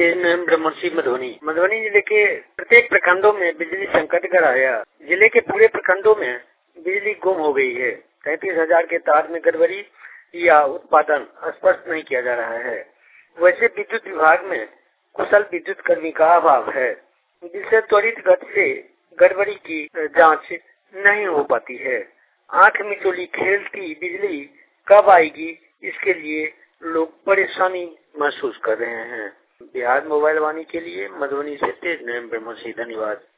तेज NAM ब्रह्मर्षि मधुबनी जिले के प्रत्येक प्रखंडों में बिजली संकट गड़ाया। जिले के पूरे प्रखंडों में बिजली गुम हो गई है। 33,000 के तार में गड़बड़ी या उत्पादन स्पष्ट नहीं किया जा रहा है। वैसे विद्युत विभाग में कुशल विद्युत कर्मी का अभाव है, जिससे त्वरित गति से गड़बड़ी की जांच नहीं हो पाती है। आंख मिचौली खेलती बिजली कब आएगी, इसके लिए लोग परेशानी महसूस कर रहे हैं। बिहार मोबाइल वाणी के लिए मधुबनी से तेज नैम ब्रह्मर्षि। धन्यवाद।